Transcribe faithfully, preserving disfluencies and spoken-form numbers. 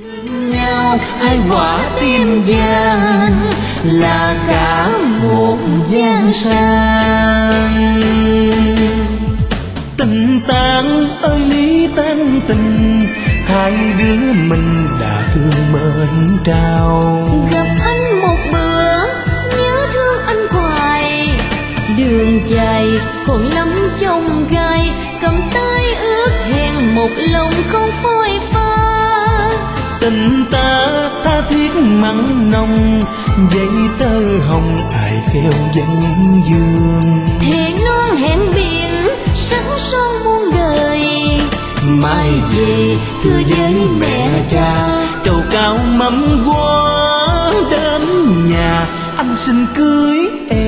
nhau hai quả tim vàng là cả một giang sang. Tình tan ơi lý tan tình, hai đứa mình đã thương mến trao. Gặp anh một bữa nhớ thương anh hoài, đường dài còn lắm chông gai, cầm tay ước hẹn một lòng không phôi pha. Tình ta tha thiết mặn nồng, dây tơ hồng ai kêu dân dương. Thề non hẹn biển sẵn son muôn đời, mai về thưa với mẹ cha, trầu cao mâm gói đến nhà, anh xin cưới em.